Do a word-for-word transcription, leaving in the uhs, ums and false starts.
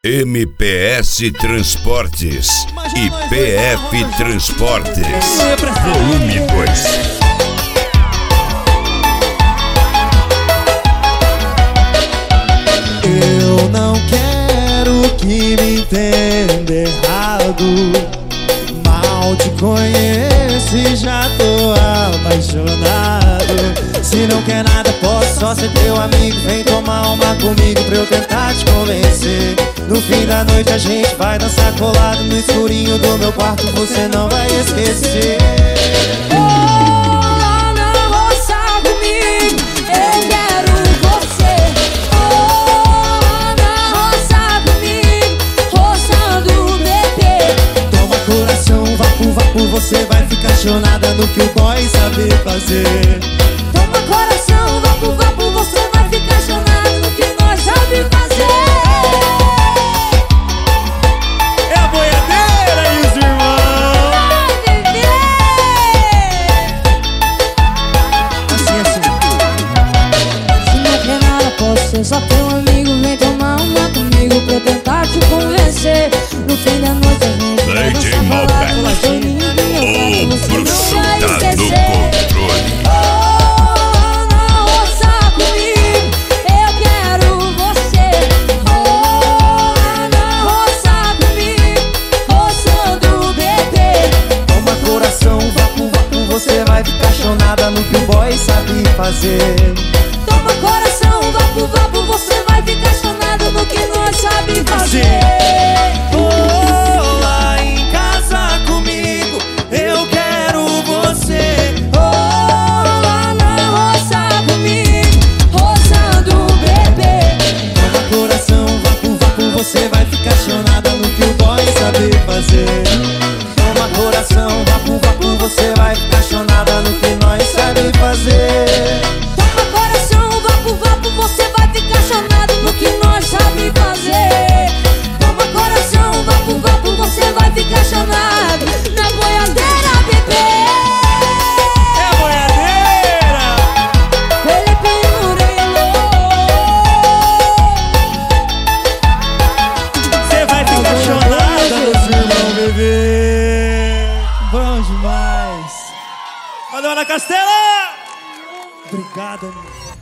M P S Transportes e P F Transportes. Volume dois. Eu não quero que me entenda errado. Mal te conheço e já tô apaixonado. Se não quer nada, posso só ser teu amigo. Vem tomar uma comigo pra eu tentar te convencer. No fim da noite a gente vai dançar colado no escurinho do meu quarto, você não vai esquecer. Você vai ficar apaixonada no que o boy sabe fazer. Toma coração, vapo, vapo, você vai ficar apaixonada no que nós sabe fazer. É a boiadeira e os irmãos. Vai viver. Assim, assim. Se não quer nada, posso ser só teu amigo. Vem tomar uma comigo pra eu tentar te convencer. No fim da noite a gente vai dançar colado no escurinho. O bruxo tá no controle. Oh, não roça comigo, eu quero você. Oh, não roça comigo, roçando o bebê. Toma coração, vapo, vapo, você vai ficar apaixonada no que o boy sabe fazer. Toma coração, vapo, vapo, você vai ficar apaixonado no que nós sabe fazer. Você vai ficar apaixonada no que o boy sabe fazer. Toma coração, vapo, vapo, você vai ficar apaixonada no que nós sabe fazer. Toma coração, vapo, vapo, você vai ficar apaixonado no que nós sabe fazer. Toma coração, vapo, vapo, você vai ficar apaixonado na boiadeira, bebê. É a boiadeira. Felipe Murilo. Apaixonada nos irmãos, bebê. Bom demais. Valeu, Ana Castela. Obrigado, amigo.